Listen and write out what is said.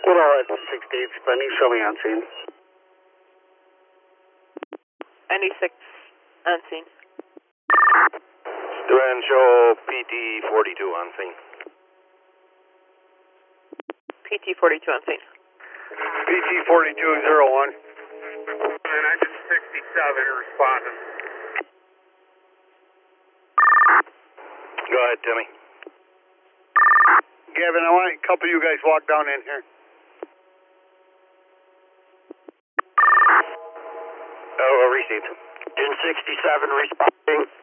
What all at 68 spending, show me on scene. 96 on scene. Duran, show PT 42 on scene. PT 42 on scene. PT 4201. And I just 67 responding. Go ahead, Timmy. Gavin, I want a couple of you guys walk down in here. Oh, received. 1067 responding.